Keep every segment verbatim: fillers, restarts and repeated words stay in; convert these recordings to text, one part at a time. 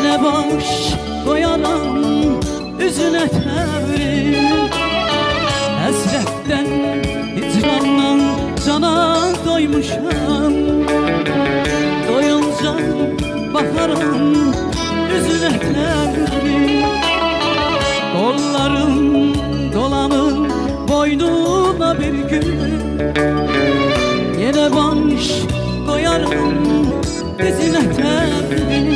Yine baş koyaram üzüne tevrim. Hasretten, hicrandan cana doymuşam. Doyunca bakaram üzüne tevrim. Kollarım dolanır boynuma bir gün. Yine baş koyarım dizine tevrim.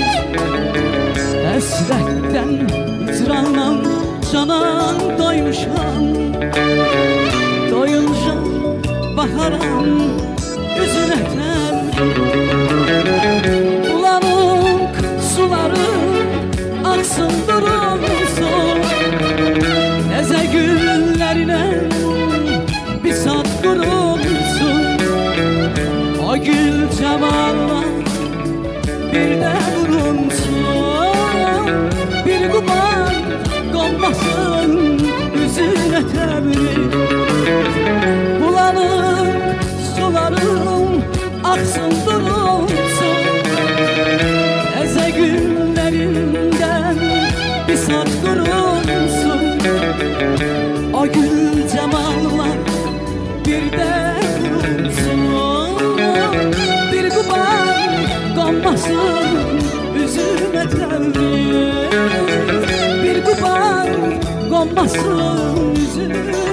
Hasretten, hicrandan canan doymuşam. Doyunca bakaram yüzüne tevrim. Bulanık sularım aksın durulsun. Neze güllerine bir sat kurulsun. O gül cemalına bir de vurulsun. Bir kuban konmasın yüzüne tevrim. Bulanık sularım aksın durulsun. Eze günlerinden bir sat kurulsun. O gül cemallar bir de vurulsun. Bir kuban konmasın yüzüme tevrim. Bir kuban konmasın yüzüme.